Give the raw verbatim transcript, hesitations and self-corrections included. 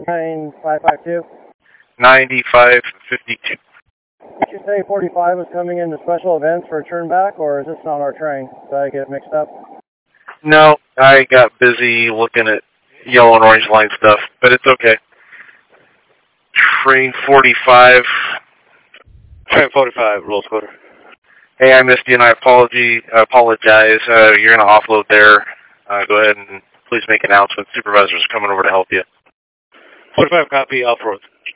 nine five five two. ninety-five fifty-two. Did you say forty-five was coming into special events for a turn back, or is this not our train? Did I get mixed up? No, I got busy looking at yellow and orange line stuff, but it's okay. Train forty-five. Train forty-five, roll quarter. Hey, I missed you, and I apology, I apologize. Uh, you're going to offload there. Uh, go ahead and please make an announcement. Supervisors are coming over to help you. forty-five copy, off-road.